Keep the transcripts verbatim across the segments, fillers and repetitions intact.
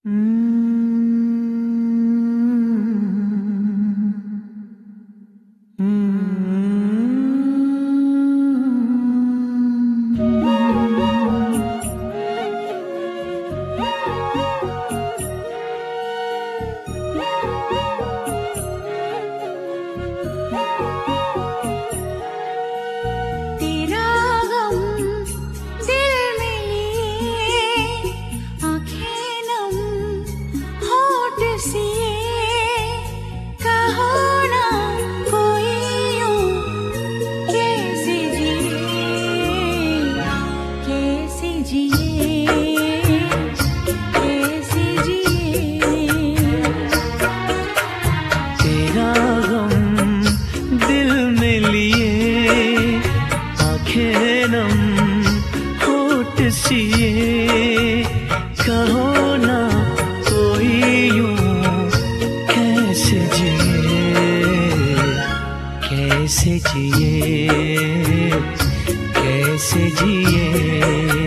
कहो ना कोई यूं कैसे जिए, कैसे जिए, कैसे जिए।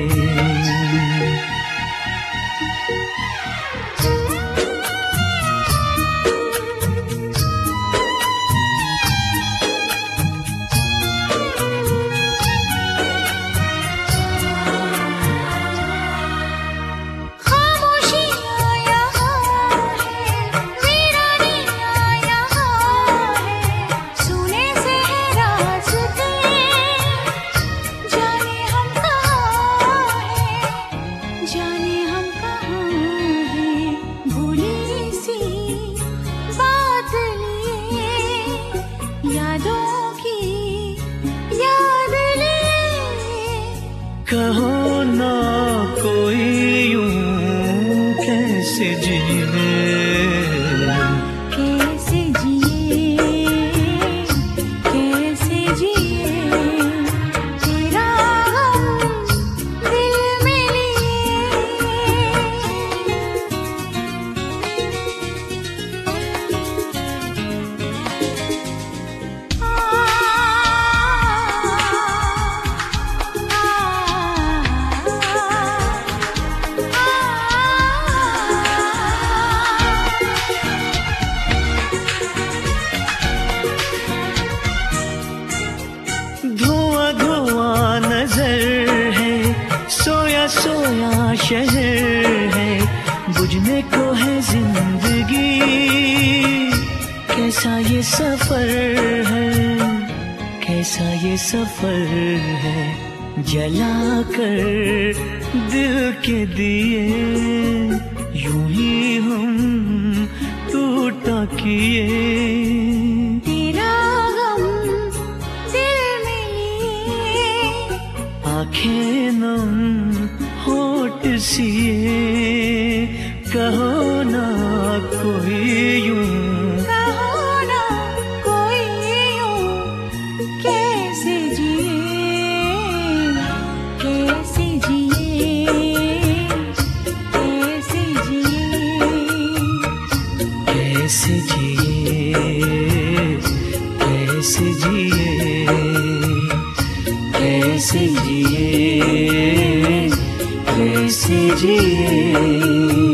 कहो ना कोई यूं कैसे जिए, कैसे जिए, कैसे जिए। तेरा गम दिल में सोया शहर है, बुझने को है जिंदगी। कैसा ये सफर है, कैसा ये सफर है, जला कर दिल के दिए यूं ही हम टूटा किए। तेरा गम दिल में लिए, आंखें नम होठ सिए, कहो ना कोई यूं, कहो ना कोई यूं कैसे जिए, कैसे जिए, कैसे जिए, कैसे जिए, कैसे जिए, कैसे जिए, कैसे जिए।